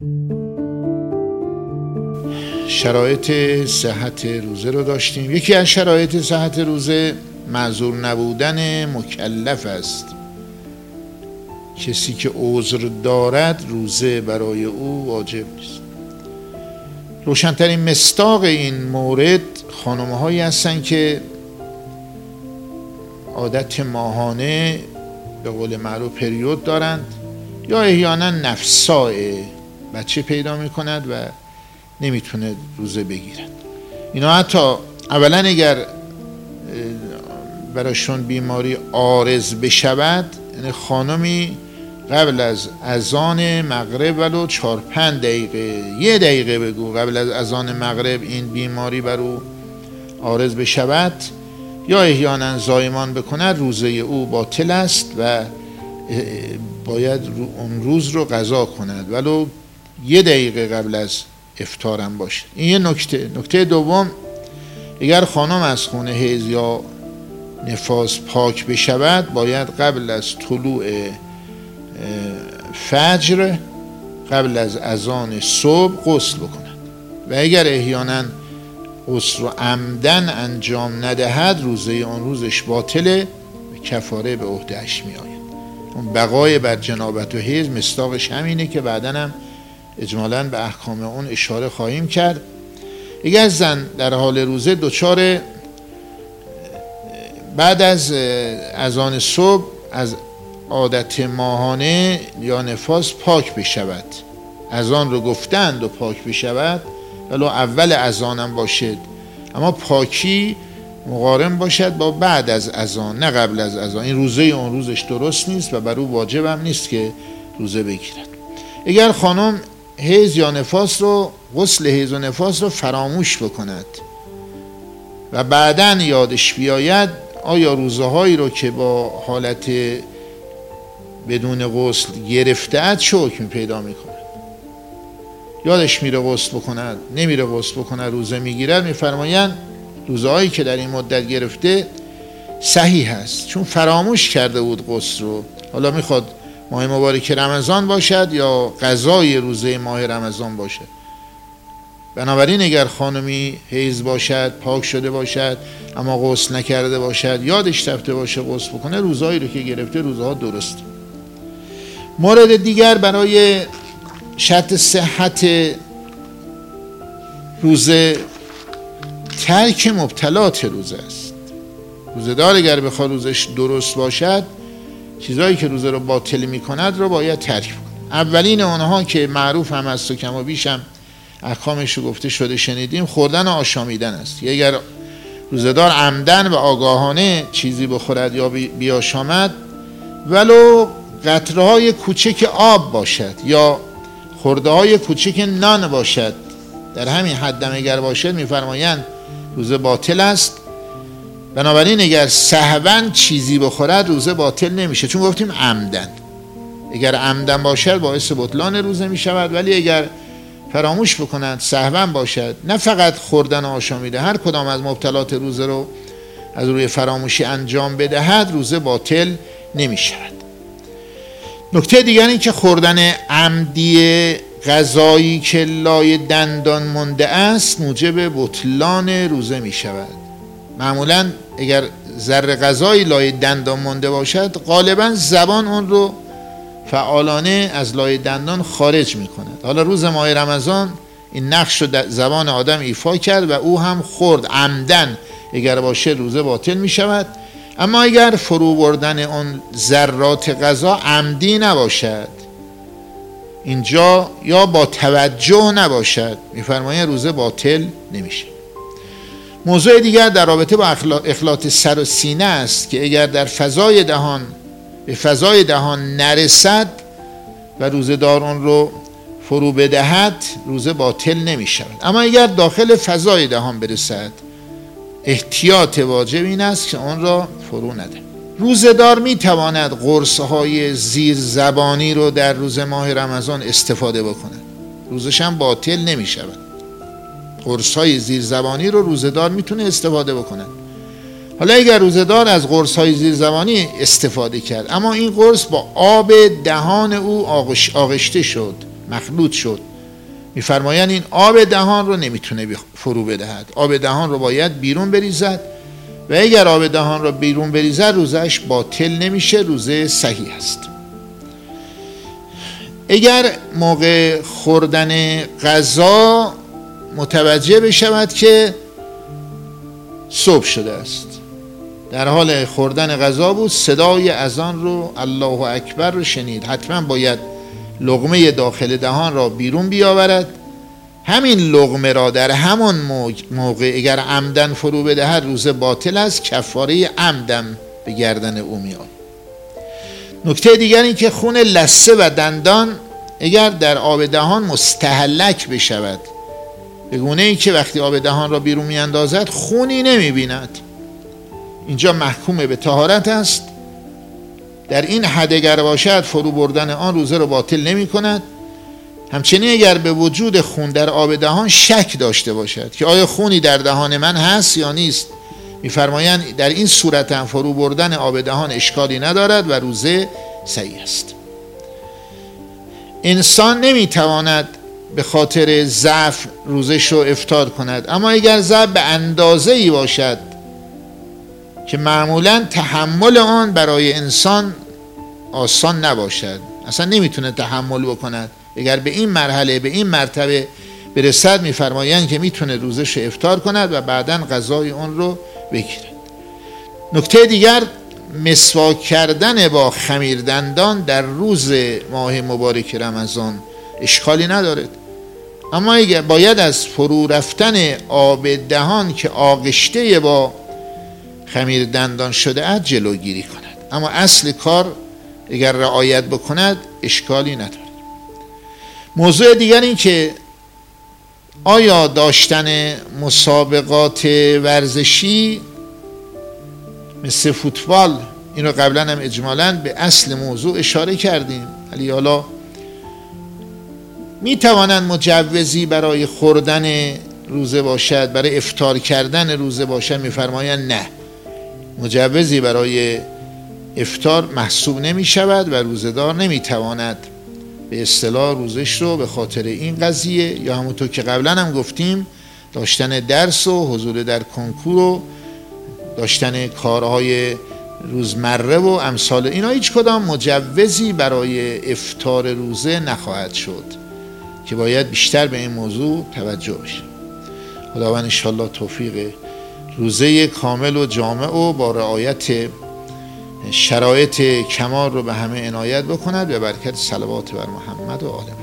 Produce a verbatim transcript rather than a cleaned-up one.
شرایط صحت روزه رو داشتیم. یکی از شرایط صحت روزه معذور نبودن مکلف است. کسی که عذر دارد روزه برای او واجب نیست. روشن‌ترین مصداق این مورد خانم‌هایی هستند که عادت ماهانه به قول معروف پریود دارند یا احیانا نفساء بچه پیدا می‌کند و نمیتونه روزه بگیرد. اینا حتی اولا اگر براشون بیماری عارض بشود، یعنی خانمی قبل از اذان مغرب ولو چهار پنج دقیقه یه دقیقه بگو قبل از اذان مغرب این بیماری بر او عارض بشود یا احیانا زایمان بکند، روزه او باطل است و باید اون روز رو قضا کند ولو یه دقیقه قبل از افطارم باشه. این یه نکته. نکته دوم، اگر خانم از خون حیض یا نفاس پاک بشود باید قبل از طلوع فجر قبل از اذان صبح غسل بکند و اگر احیانا غسل رو عمدن انجام ندهد روزه اون روزش باطله و کفاره به عهده‌اش می آید. اون بقای بر جنابت و حیض مصداقش همینه که بعداً هم اجمالاً به احکام اون اشاره خواهیم کرد. اگر زن در حال روزه دچار بعد از اذان صبح از عادت ماهانه یا نفاس پاک بشود، اذان رو گفتند و پاک بشود ولو اول اذانم باشد، اما پاکی مقارن باشد با بعد از اذان نه قبل از اذان، این روزه اون روزش درست نیست و بر او واجب هم نیست که روزه بگیرد. اگر خانم حیض یا نفاس رو غسل حیض و نفاس رو فراموش بکند و بعداً یادش بیاید، آیا روزه هایی رو که با حالت بدون غسل گرفته‌اند چه حکمی پیدا میکند؟ یادش میره غسل بکند، نمیره غسل بکند، روزه میگیرد؟ میفرمایند روزه هایی که در این مدت گرفته صحیح است چون فراموش کرده بود غسل رو، حالا میخواد ماه مبارک رمضان باشد یا قضای روزه ماه رمضان باشد. بنابراین اگر خانمی حیض باشد، پاک شده باشد اما غسل نکرده باشد، یادش رفته باشه غسل بکنه، روزهایی رو که گرفته روزها درست. مورد دیگر برای شرط صحت روزه ترک مبطلات روزه است. روزه‌دار اگر بخواد روزش درست باشد، چیزایی که روزه رو باطل می‌کند رو باید ترک کنه. اولین اونها که معروف هم است و کم و بیش هم احکامش رو گفته شده شنیدیم، خوردن و آشامیدن است. اگر روزه‌دار عمدن و آگاهانه چیزی بخورد یا بیاشامد ولو قطره‌های کوچک آب باشد یا خرده‌های کوچک نان باشد، در همین حد هم اگر باشد می‌فرمایند روزه باطل است. بنابراین اگر سهواً چیزی بخورد روزه باطل نمیشه، چون گفتیم عمدن. اگر عمدن باشد باعث بطلان روزه میشود، ولی اگر فراموش بکنند سهواً باشد، نه فقط خوردن و آشامیده، هر کدام از مبطلات روزه رو از روی فراموشی انجام بدهد روزه باطل نمیشود. نکته دیگر این که خوردن عمدی غذایی که لای دندان مونده است موجب بطلان روزه می شود. معمولا اگر ذره غذایی لای دندان مونده باشد، غالبا زبان اون رو فعالانه از لای دندان خارج می کند. حالا روز ماه رمضان این نقش رو زبان آدم ایفا کرد و او هم خورد عمدن، اگر باشه روزه باطل می شود. اما اگر فرو بردن اون ذرات غذا عمدی نباشد، اینجا یا با توجه نباشد، میفرمایند روزه باطل نمیشه. موضوع دیگر در رابطه با اخلاط سر و سینه است که اگر در فضای دهان به فضای دهان نرسد و روزه دار اون رو فرو بدهد روزه باطل نمی شود. اما اگر داخل فضای دهان برسد احتیاط واجب این است که اون را فرو نده. روزه دار می تواند قرص های زیر زبانی رو در روز ماه رمضان استفاده بکند، روزش هم باطل نمی شود. قرص های زیر زبانی رو روزه دار می تونه استفاده بکند. حالا اگر روزه دار از قرص های زیر زبانی استفاده کرد اما این قرص با آب دهان او آغش آغشته شد، مخلوط شد میفرمایند این آب دهان رو نمیتونه فرو بدهد، آب دهان رو باید بیرون بریزد و اگر آب دهان رو بیرون بریزد روزش باطل نمیشه، روزه صحیح است. اگر موقع خوردن غذا متوجه بشود که صبح شده است، در حال خوردن غذا بود، صدای اذان رو الله اکبر رو شنید، حتما باید لقمه داخل دهان را بیرون بیاورد. همین لقمه را در همان موقع اگر عمدن فرو بدهد روزه باطل است، کفاره عمدم به گردن او میآید. نکته دیگر این که خون لثه و دندان اگر در آب دهان مستهلک بشود، به گونه ای که وقتی آب دهان را بیرون میاندازد خونی نمیبیند، اینجا محکوم به طهارت است. در این حد اگر باشد فرو بردن آن روزه را باطل نمی کند. همچنین اگر به وجود خون در آب دهان شک داشته باشد که آیا خونی در دهان من هست یا نیست، می‌فرمایند در این صورت هم فرو بردن آب دهان اشکالی ندارد و روزه صحیح است. انسان نمیتواند به خاطر ضعف روزش رو افطار کند، اما اگر ضعف به اندازه ای باشد که معمولا تحمل آن برای انسان آسان نباشد، اصلا نمیتونه تحمل بکند، اگر به این مرحله به این مرتبه برسد میفرمایند که میتونه روزش رو افطار کند و بعداً غذای اون رو بگیرد. نکته دیگر، مسواک کردن با خمیردندان در روز ماه مبارک رمضان اشکالی ندارد، اما اگر باید از فرو رفتن آب دهان که آغشته با خمیر دندان شده است جلوگیری کند، اما اصل کار اگر رعایت بکند اشکالی ندارد. موضوع دیگر این که آیا داشتن مسابقات ورزشی مثل فوتبال، این رو قبلا هم اجمالاً به اصل موضوع اشاره کردیم، ولی حالا می توانند مجوزی برای خوردن روزه باشد، برای افطار کردن روزه باشد؟ میفرمایند نه، مجوزی برای افطار محسوب نمی شود و روزه‌دار نمی تواند به اصطلاح روزش رو به خاطر این قضیه یا همونطور که قبلا هم گفتیم داشتن درس و حضور در کنکور و داشتن کارهای روزمره و امثال اینا هیچ کدام مجوزی برای افطار روزه نخواهد شد که باید بیشتر به این موضوع توجه بشه. خداوند انشالله توفیق روزه کامل و جامع و با رعایت شرایط کمال رو به همه عنایت بکند و برکت صلوات بر محمد و آل محمد.